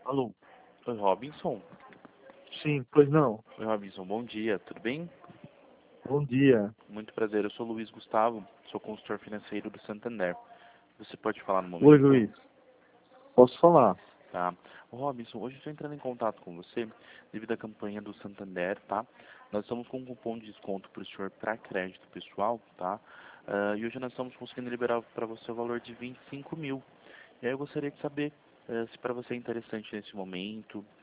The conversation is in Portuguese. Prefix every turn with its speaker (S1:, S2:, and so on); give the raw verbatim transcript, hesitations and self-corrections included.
S1: Alô?
S2: Oi, Robinson.
S1: Sim, pois não.
S2: Oi, Robinson, bom dia, tudo bem?
S1: Bom dia.
S2: Muito prazer, eu sou Luiz Gustavo, sou consultor financeiro do Santander. Você pode falar no
S1: Oi,
S2: momento?
S1: Luiz. Posso falar?
S2: Tá. Ô, Robinson, hoje eu estou entrando em contato com você devido à campanha do Santander, tá? Nós estamos com um cupom de desconto para o senhor para crédito pessoal, tá? Ah, e hoje nós estamos conseguindo liberar para você o valor de vinte e cinco mil. E aí eu gostaria de saber eh, se para você é interessante nesse momento,